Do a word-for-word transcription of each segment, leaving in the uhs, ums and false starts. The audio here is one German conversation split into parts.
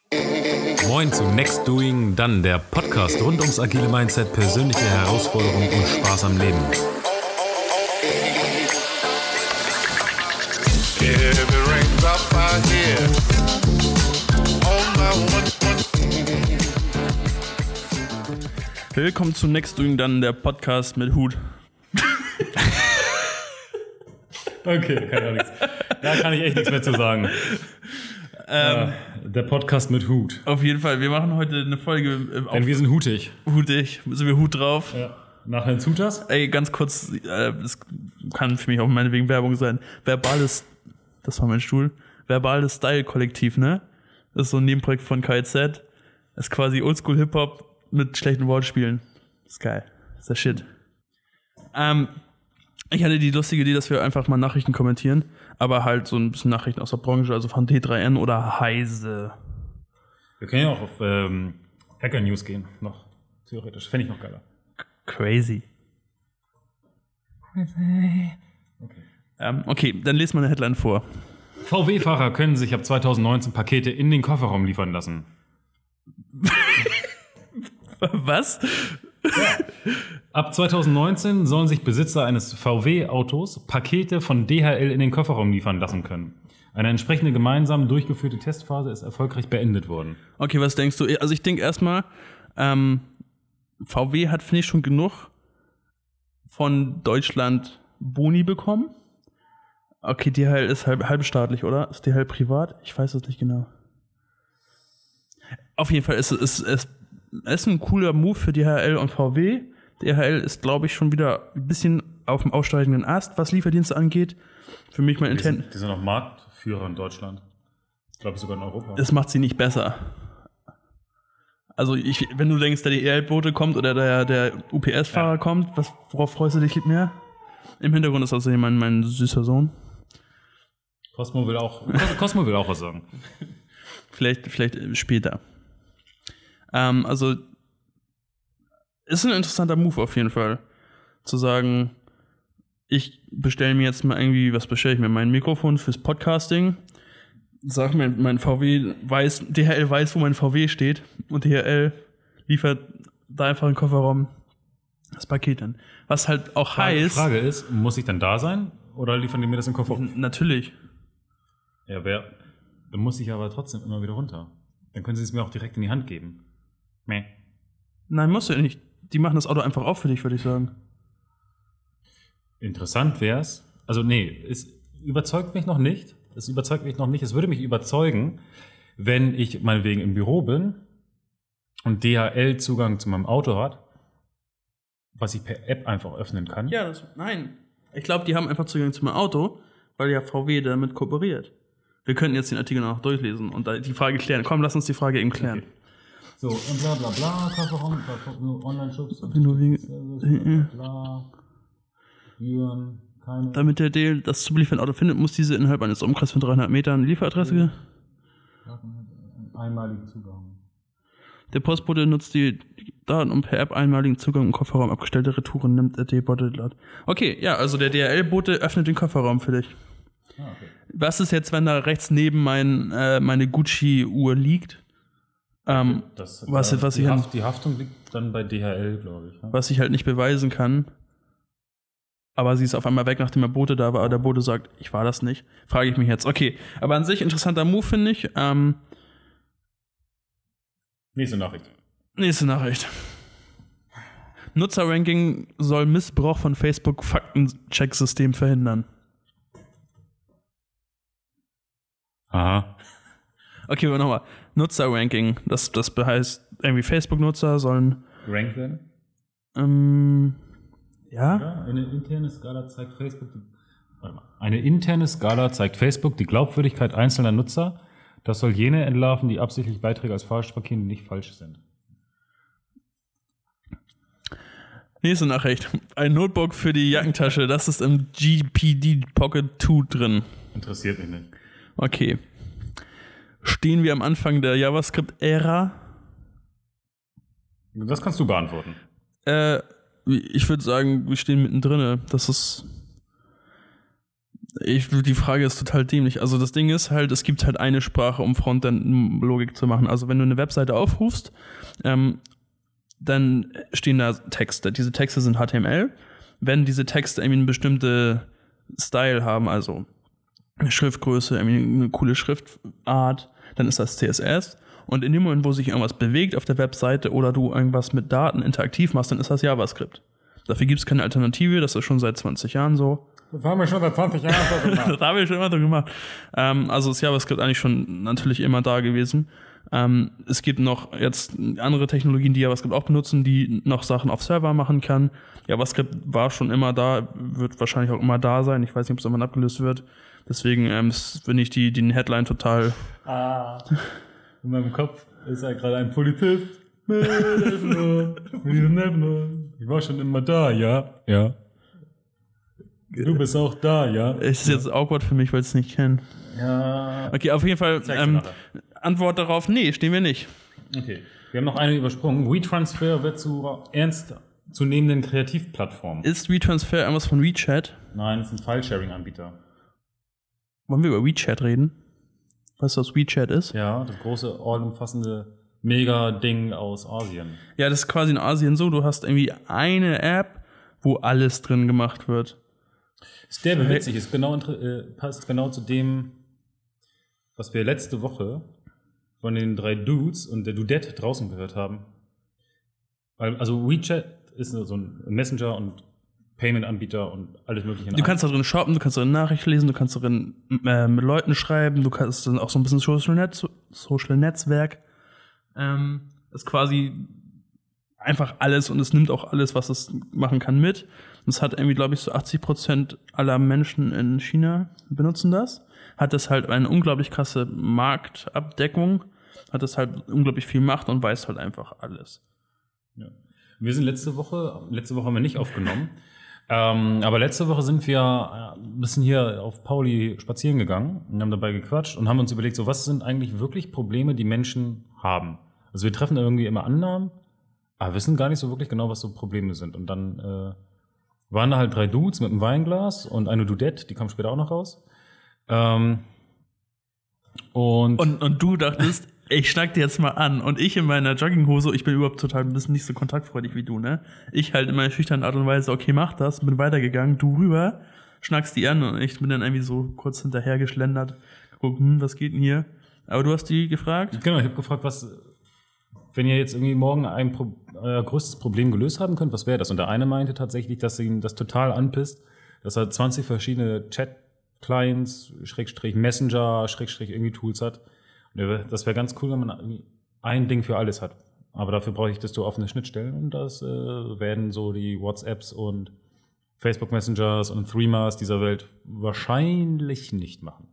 Moin zu Next Doing Done, der Podcast rund ums agile Mindset, persönliche Herausforderungen und Spaß am Leben. Willkommen zu Next Doing Done, der Podcast mit Hut. Okay, kann nichts. Da kann ich echt nichts mehr zu sagen. Ähm, äh, der Podcast mit Hut. Auf jeden Fall, wir machen heute eine Folge. Äh, Denn wir sind hutig. Hutig, sind wir Hut drauf. Ja. Nachher ein Zutas? Ey, ganz kurz, äh, das kann für mich auch meinetwegen Werbung sein. Verbales, das war mein Stuhl, Verbales Style-Kollektiv, ne? Das ist so ein Nebenprojekt von K Z. Das ist quasi Oldschool-Hip-Hop mit schlechten Wortspielen. Das ist geil. Das ist der Shit. Ähm, ich hatte die lustige Idee, dass wir einfach mal Nachrichten kommentieren, aber halt so ein bisschen Nachrichten aus der Branche, also von T drei N oder Heise. Wir können ja auch auf ähm, Hacker News gehen, noch theoretisch. Fände ich noch geiler. Crazy. Okay. Ähm, okay, dann lest mal eine Headline vor. V W-Fahrer können sich ab zwanzig neunzehn Pakete in den Kofferraum liefern lassen. Was? Ja. Ab zwanzig neunzehn sollen sich Besitzer eines V W-Autos Pakete von D H L in den Kofferraum liefern lassen können. Eine entsprechende gemeinsam durchgeführte Testphase ist erfolgreich beendet worden. Okay, was denkst du? Also ich denke erstmal, ähm, V W hat, finde ich, schon genug von Deutschland Boni bekommen. Okay, D H L ist halb, halbstaatlich, oder? Ist D H L privat? Ich weiß es nicht genau. Auf jeden Fall ist es, es, es ist ein cooler Move für D H L und V W. D H L ist, glaube ich, schon wieder ein bisschen auf dem aussteigenden Ast, was Lieferdienste angeht. Für mich mein Intent. Die sind, die sind auch Marktführer in Deutschland. Ich glaube sogar in Europa. Das macht sie nicht besser. Also ich, wenn du denkst, der D H L-Bote kommt oder der, der U P S-Fahrer ja. kommt, was, worauf freust du dich mehr? Im Hintergrund ist außerdem mein, mein süßer Sohn. Cosmo will auch, Cosmo will auch was sagen. vielleicht, vielleicht später. Ähm, also ist ein interessanter Move auf jeden Fall. Zu sagen, ich bestelle mir jetzt mal irgendwie, was bestelle ich mir? Mein Mikrofon fürs Podcasting. Sag mir, mein V W weiß, D H L weiß, wo mein V W steht. Und D H L liefert da einfach einen Kofferraum das Paket an. Was halt auch Frage, heißt. Die Frage ist, muss ich dann da sein? Oder liefern die mir das in den Kofferraum? Natürlich. Ja, wer, dann muss ich aber trotzdem immer wieder runter. Dann können sie es mir auch direkt in die Hand geben. Meh. Nein, musst du nicht. Die machen das Auto einfach auf für dich, würde ich sagen. Interessant wär's. Also nee, es überzeugt mich noch nicht. Es überzeugt mich noch nicht. Es würde mich überzeugen, wenn ich meinetwegen im Büro bin und D H L Zugang zu meinem Auto hat, was ich per App einfach öffnen kann. Ja, das, nein. Ich glaube, die haben einfach Zugang zu meinem Auto, weil ja V W damit kooperiert. Wir könnten jetzt den Artikel noch durchlesen und die Frage klären. Komm, lass uns die Frage eben klären. Okay. So, und bla bla bla, Kofferraum, Online-Shops, bla bla, Gebühren, keine. Damit der Deal das zu beliefernde Auto findet, muss diese innerhalb eines Umkreises von dreihundert Metern Lieferadresse. Einmaligen Zugang. Der Postbote nutzt die Daten, um per App einmaligen Zugang im Kofferraum abgestellte Retouren nimmt der D-Bote. Okay, ja, also der D H L-Bote öffnet den Kofferraum für dich. Ah, okay. Was ist jetzt, wenn da rechts neben mein, äh, meine Gucci-Uhr liegt? Ähm, das, was, da, was die, ich Haft, die Haftung liegt dann bei D H L, glaube ich. Ja? Was ich halt nicht beweisen kann. Aber sie ist auf einmal weg, nachdem der Bote da war. Aber der Bote sagt, ich war das nicht. Frage ich mich jetzt. Okay, aber an sich interessanter Move, finde ich. Ähm, nächste Nachricht. Nächste Nachricht. Nutzerranking soll Missbrauch von Facebook-Faktencheck-System verhindern. Aha. Okay, aber nochmal. Nutzerranking. Das, das heißt, irgendwie Facebook-Nutzer sollen. Gerankt werden? Ähm. Ja? ja? Eine interne Skala zeigt Facebook. Die, warte mal. Eine interne Skala zeigt Facebook die Glaubwürdigkeit einzelner Nutzer. Das soll jene entlarven, die absichtlich Beiträge als falsch markieren, die nicht falsch sind. Nächste Nachricht. Ein Notebook für die Jackentasche. Das ist im G P D Pocket zwei drin. Interessiert mich nicht. Okay. Stehen wir am Anfang der JavaScript-Ära? Das kannst du beantworten. Äh, ich würde sagen, wir stehen mittendrin. Das ist Ich, die Frage ist total dämlich. Also das Ding ist halt, es gibt halt eine Sprache, um Frontend-Logik zu machen. Also wenn du eine Webseite aufrufst, ähm, dann stehen da Texte. Diese Texte sind H T M L. Wenn diese Texte irgendwie eine bestimmte Style haben, also eine Schriftgröße, irgendwie eine coole Schriftart, dann ist das C S S. Und in dem Moment, wo sich irgendwas bewegt auf der Webseite oder du irgendwas mit Daten interaktiv machst, dann ist das JavaScript. Dafür gibt es keine Alternative, das ist schon seit zwanzig Jahren so. Das haben wir schon seit zwanzig Jahren so gemacht. Das haben wir schon immer so gemacht. Ähm, also ist JavaScript eigentlich schon natürlich immer da gewesen. Ähm, es gibt noch jetzt andere Technologien, die JavaScript auch benutzen, die noch Sachen auf Server machen kann. JavaScript war schon immer da, wird wahrscheinlich auch immer da sein. Ich weiß nicht, ob es irgendwann abgelöst wird. Deswegen ähm, finde ich die, den Headline total... Ah, in meinem Kopf ist ja gerade ein Polizist. Ich war schon immer da, ja? Ja. Du bist auch da, ja? Es ist jetzt awkward für mich, weil ich es nicht kenne. Ja. Okay, auf jeden Fall ähm, Antwort darauf, nee, stehen wir nicht. Okay, wir haben noch eine übersprungen. WeTransfer wird zu ernst zu nehmenden Kreativplattformen. Ist WeTransfer irgendwas von WeChat? Nein, es ist ein File-Sharing-Anbieter. Wollen wir über WeChat reden? Weißt du, was WeChat ist? Ja, das große, allumfassende Mega-Ding aus Asien. Ja, das ist quasi in Asien so, du hast irgendwie eine App, wo alles drin gemacht wird. Ist der witzig, ist genau, äh, passt genau zu dem, was wir letzte Woche von den drei Dudes und der Dudette draußen gehört haben. Weil, also WeChat ist so ein Messenger und Payment-Anbieter und alles mögliche. Du kannst da drin shoppen, du kannst da drin Nachrichten lesen, du kannst da drin äh, mit Leuten schreiben, du kannst dann auch so ein bisschen Social, Netz, Social Netzwerk. Ähm, ist quasi einfach alles und es nimmt auch alles, was es machen kann, mit. Und es hat irgendwie, glaube ich, so achtzig Prozent aller Menschen in China benutzen das. Hat das halt eine unglaublich krasse Marktabdeckung, hat das halt unglaublich viel Macht und weiß halt einfach alles. Ja. Wir sind letzte Woche, letzte Woche haben wir nicht aufgenommen, ähm, aber letzte Woche sind wir ein bisschen hier auf Pauli spazieren gegangen und haben dabei gequatscht und haben uns überlegt, so was sind eigentlich wirklich Probleme, die Menschen haben. Also wir treffen irgendwie immer Annahmen, aber wissen gar nicht so wirklich genau, was so Probleme sind. Und dann äh, waren da halt drei Dudes mit einem Weinglas und eine Dudette, die kam später auch noch raus. Ähm, und, und, und du dachtest, ich schnack dir jetzt mal an. Und ich in meiner Jogginghose, ich bin überhaupt total ein bisschen nicht so kontaktfreudig wie du, ne? Ich halt in meiner schüchternen Art und Weise, okay, mach das, bin weitergegangen, du rüber, schnackst die an und ich bin dann irgendwie so kurz hinterher geschlendert, guck, hm, was geht denn hier? Aber du hast die gefragt? Genau, ich habe gefragt, was, wenn ihr jetzt irgendwie morgen ein Pro, euer größtes Problem gelöst haben könnt, was wäre das? Und der eine meinte tatsächlich, dass ihn das total anpisst, dass er zwanzig verschiedene Chat-Clients, Schrägstrich Messenger, Schrägstrich irgendwie Tools hat. Das wäre ganz cool, wenn man ein Ding für alles hat. Aber dafür bräuchtest du offene Schnittstellen und das äh, werden so die WhatsApps und Facebook Messengers und Threemas dieser Welt wahrscheinlich nicht machen.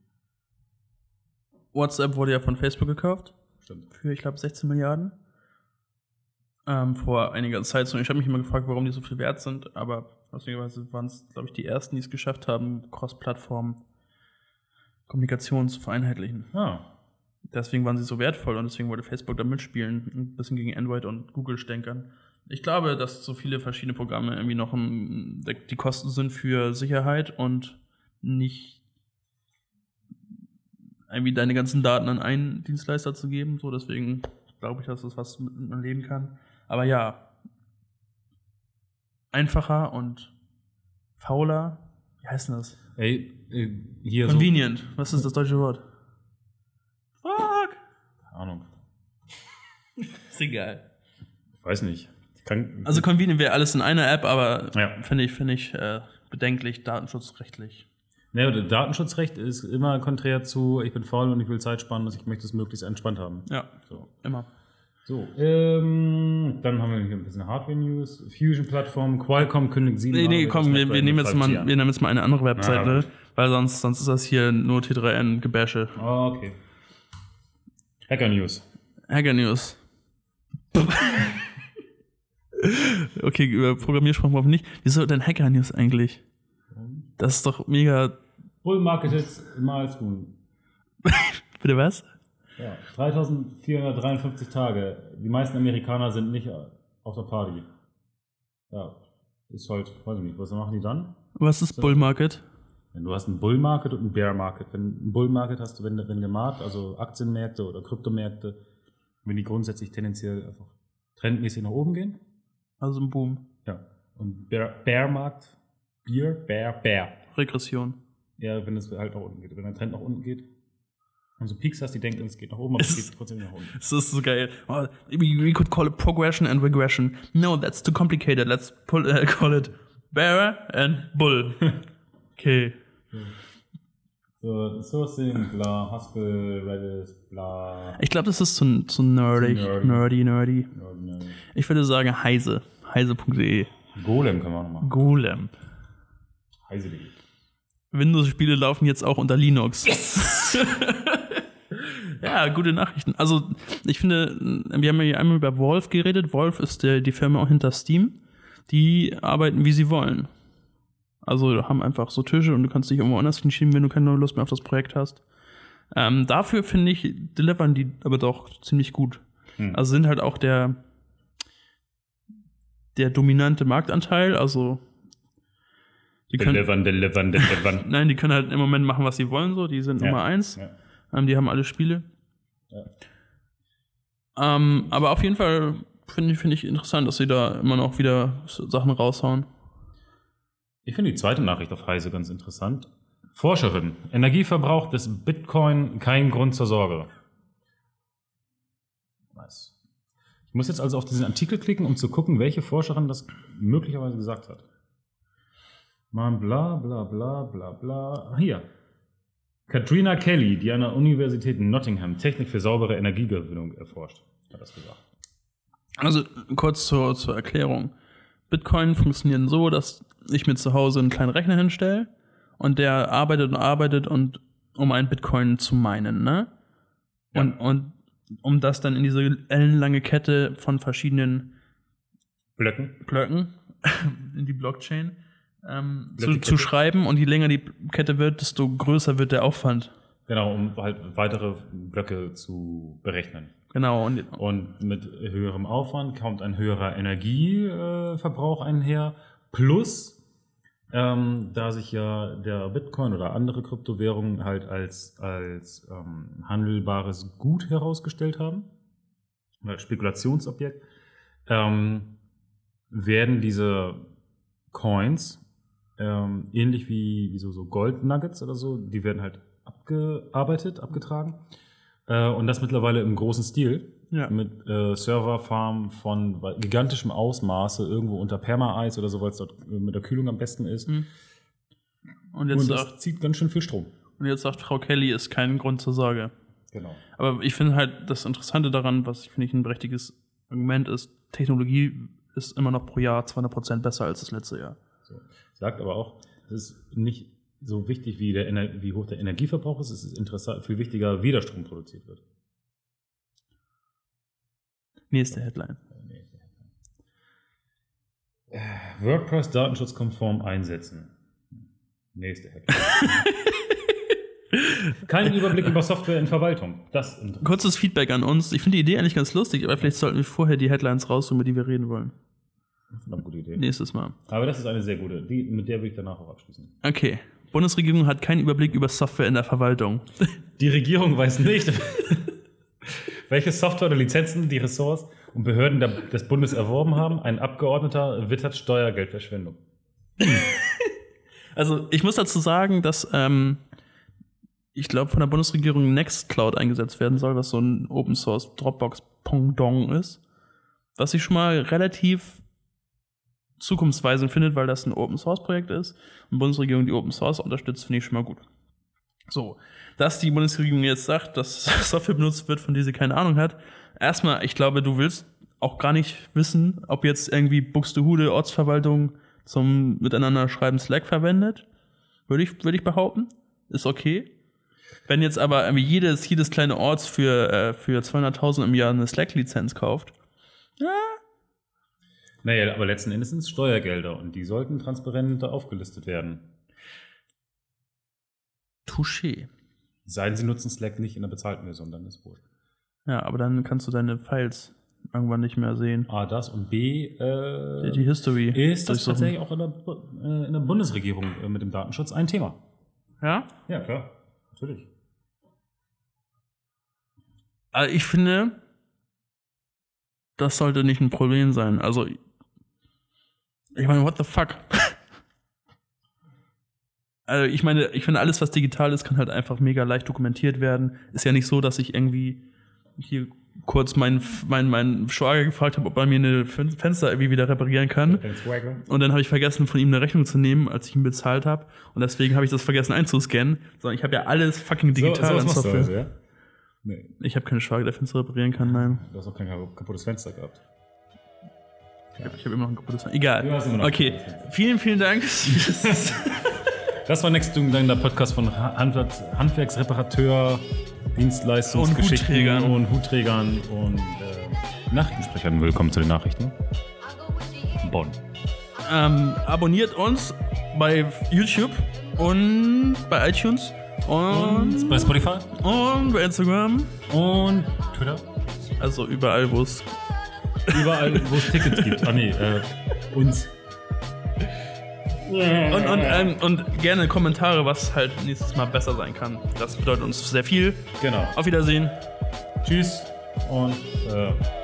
WhatsApp wurde ja von Facebook gekauft. Stimmt. Für, ich glaube, sechzehn Milliarden. Ähm, vor einiger Zeit. Und ich habe mich immer gefragt, warum die so viel wert sind. Aber lustigerweise waren es, glaube ich, die ersten, die es geschafft haben, Cross-Plattform-Kommunikation zu vereinheitlichen. Ah. Deswegen waren sie so wertvoll und deswegen wollte Facebook da mitspielen, ein bisschen gegen Android und Google stänkern. Ich glaube, dass so viele verschiedene Programme irgendwie noch ein, die Kosten sind für Sicherheit und nicht irgendwie deine ganzen Daten an einen Dienstleister zu geben. So, deswegen glaube ich, dass das was mit man leben kann. Aber ja, einfacher und fauler. Wie heißt denn das? Ey, hier Convenient. So. Was ist das deutsche Wort? Fuck! Keine Ahnung. Ist egal. Ich weiß nicht. Ich kann, also convenient wäre alles in einer App, aber ja. finde ich, finde ich äh, bedenklich, datenschutzrechtlich. Ja, Datenschutzrecht ist immer konträr zu, ich bin faul und ich will Zeit sparen, also ich möchte es möglichst entspannt haben. Ja, so. Immer. So, ähm, dann haben wir hier ein bisschen Hardware-News. Fusion-Plattform, Qualcomm kündigt sieben. Nee, nee, komm, wir, wir, nehmen jetzt mal, wir nehmen jetzt mal eine andere Webseite, ah, weil sonst, sonst ist das hier nur T drei N-Gebäsche. Oh, okay. Hacker-News. Hacker-News. Okay, über Programmiersprachen brauchen wir nicht. Wieso denn Hacker-News eigentlich? Das ist doch mega... Bull-Marketed immer als tun. Bitte was? Ja, dreitausendvierhundertdreiundfünfzig Tage. Die meisten Amerikaner sind nicht auf der Party. Ja, ist halt, weiß ich nicht, was machen die dann? Was ist so. Bull Market? Wenn du hast einen Bull Market und einen Bear Market. Wenn ein Bull Market hast du, wenn, wenn gemahnt, also Aktienmärkte oder Kryptomärkte, wenn die grundsätzlich tendenziell einfach trendmäßig nach oben gehen. Also ein Boom. Ja. Und Bear, Bear Markt, Bear, Bear, Bear. Regression. Ja, wenn es halt nach unten geht. Wenn der Trend nach unten geht. Und so Peaks hast, die denken, es geht nach oben, aber es geht trotzdem nach unten. Das ist so geil. Oh, we could call it progression and regression. No, that's too complicated. Let's pull, uh, call it Bear and Bull. Okay. So, Sourcing, bla, Haskell, Redis, bla. Ich glaube, das ist zu, zu nerdig. Zu nerdy. nerdy. Nerdy, Nerdy, nerdy. Ich würde sagen Heise. Heise punkt de. Golem kann man auch noch machen. Golem. Heise punkt de. Windows-Spiele laufen jetzt auch unter Linux. Yes! Ja, gute Nachrichten. Also, ich finde, wir haben ja einmal über Valve geredet. Valve ist der, die Firma auch hinter Steam. Die arbeiten, wie sie wollen. Also, haben einfach so Tische und du kannst dich irgendwo anders hinschieben, wenn du keine Lust mehr auf das Projekt hast. Ähm, dafür, finde ich, delivern die aber doch ziemlich gut. Hm. Also, sind halt auch der, der dominante Marktanteil. Also, die können, delivern, delivern, delivern. Nein, die können halt im Moment machen, was sie wollen. So, die sind ja. Nummer eins. Ja. Ähm, die haben alle Spiele. Ja. Ähm, aber auf jeden Fall finde ich, find ich interessant, dass sie da immer noch wieder Sachen raushauen. Ich finde die zweite Nachricht auf Heise ganz interessant. Forscherin. Energieverbrauch des Bitcoin kein Grund zur Sorge. Nice. Ich muss jetzt also auf diesen Artikel klicken, um zu gucken, welche Forscherin das möglicherweise gesagt hat. Mal bla bla bla bla bla. Hier. Katrina Kelly, die an der Universität in Nottingham Technik für saubere Energiegewinnung erforscht, hat das gesagt. Also kurz zur, zur Erklärung. Bitcoin funktioniert so, dass ich mir zu Hause einen kleinen Rechner hinstelle und der arbeitet und arbeitet, und um einen Bitcoin zu meinen, ne? Ja. Und, und um das dann in diese ellenlange Kette von verschiedenen Blöcken, Blöcken in die Blockchain ähm, zu, zu schreiben, und je länger die Kette wird, desto größer wird der Aufwand. Genau, um halt weitere Blöcke zu berechnen. Genau. Und, und mit höherem Aufwand kommt ein höherer Energieverbrauch einher. Plus, ähm, da sich ja der Bitcoin oder andere Kryptowährungen halt als, als ähm, handelbares Gut herausgestellt haben, als Spekulationsobjekt, ähm, werden diese Coins, ähm, ähnlich wie, wie so, so Gold-Nuggets oder so, die werden halt abgearbeitet, abgetragen. Äh, und das mittlerweile im großen Stil. Ja. Mit äh, Serverfarmen von gigantischem Ausmaße, irgendwo unter Perma-Eis oder so, weil es dort mit der Kühlung am besten ist. Mhm. Und, jetzt und das sagt, zieht ganz schön viel Strom. Und jetzt sagt Frau Kelly, ist kein Grund zur Sorge. Genau. Aber ich finde halt das Interessante daran, was ich finde ich ein berechtigtes Argument ist, Technologie ist immer noch pro Jahr zweihundert Prozent besser als das letzte Jahr. So. Sagt aber auch, es ist nicht so wichtig, wie, der Ener- wie hoch der Energieverbrauch ist. Es ist interessant, viel wichtiger, wie der Strom produziert wird. Nächste Headline. Nächste Headline. Äh, WordPress datenschutzkonform einsetzen. Nächste Headline. Kein Überblick über Software in Verwaltung. Das Kurzes Feedback an uns. Ich finde die Idee eigentlich ganz lustig, aber vielleicht sollten wir vorher die Headlines raussuchen, über die wir reden wollen. Das ist eine gute Idee. Nächstes Mal. Aber das ist eine sehr gute. Die, mit der will ich danach auch abschließen. Okay. Bundesregierung hat keinen Überblick über Software in der Verwaltung. Die Regierung weiß nicht, welche Software oder Lizenzen die Ressorts und Behörden der, des Bundes erworben haben. Ein Abgeordneter wittert Steuergeldverschwendung. Also ich muss dazu sagen, dass ähm, ich glaube, von der Bundesregierung Nextcloud eingesetzt werden soll, was so ein Open-Source Dropbox-Pendant ist. Was ich schon mal relativ zukunftsweisend finde, weil das ein Open-Source-Projekt ist und die Bundesregierung die Open-Source unterstützt, finde ich schon mal gut. So, dass die Bundesregierung jetzt sagt, dass Software benutzt wird, von der sie keine Ahnung hat. Erstmal, ich glaube, du willst auch gar nicht wissen, ob jetzt irgendwie Buxtehude Ortsverwaltung zum Miteinander schreiben Slack verwendet. Würde ich, würde ich behaupten. Ist okay. Wenn jetzt aber irgendwie jedes, jedes kleine Orts für, äh, für zweihunderttausend im Jahr eine Slack-Lizenz kauft, ja. Naja, aber letzten Endes sind es Steuergelder und die sollten transparenter aufgelistet werden. Touché. Seien sie nutzen Slack nicht in der bezahlten Version, dann ist wohl. Ja, aber dann kannst du deine Files irgendwann nicht mehr sehen. A, das und B, äh, die, die History. Ist das tatsächlich auch in der, äh, in der Bundesregierung äh, mit dem Datenschutz ein Thema. Ja? Ja, klar. Natürlich. Also ich finde, das sollte nicht ein Problem sein. Also, ich meine, what the fuck? Also ich meine, ich finde, alles, was digital ist, kann halt einfach mega leicht dokumentiert werden. Ist ja nicht so, dass ich irgendwie hier kurz meinen mein, mein Schwager gefragt habe, ob er mir eine Fenster irgendwie wieder reparieren kann. Und dann habe ich vergessen, von ihm eine Rechnung zu nehmen, als ich ihn bezahlt habe. Und deswegen habe ich das vergessen einzuscannen. Sondern ich habe ja alles fucking digital so, an Software. Also, ja? Nee. Ich habe keinen Schwager, der Fenster reparieren kann, nein. Du hast auch kein kaputtes Fenster gehabt. Ja. Ich habe immer noch ein kaputtes Fenster. Egal. Okay, vielen, vielen Dank. Das war Next Doom, der Podcast von Handwerks Handwerksreparateur, Dienstleistungsgeschichten und Hutträgern und äh, Nachrichtensprechern. Willkommen zu den Nachrichten. Bonn. Ähm, abonniert uns bei YouTube und bei iTunes und, und bei Spotify und bei Instagram und Twitter. Also überall, wo es überall, wo es Tickets gibt. Ah nee, äh, uns. Und, und, ähm, und gerne Kommentare, was halt nächstes Mal besser sein kann. Das bedeutet uns sehr viel. Genau. Auf Wiedersehen. Tschüss und äh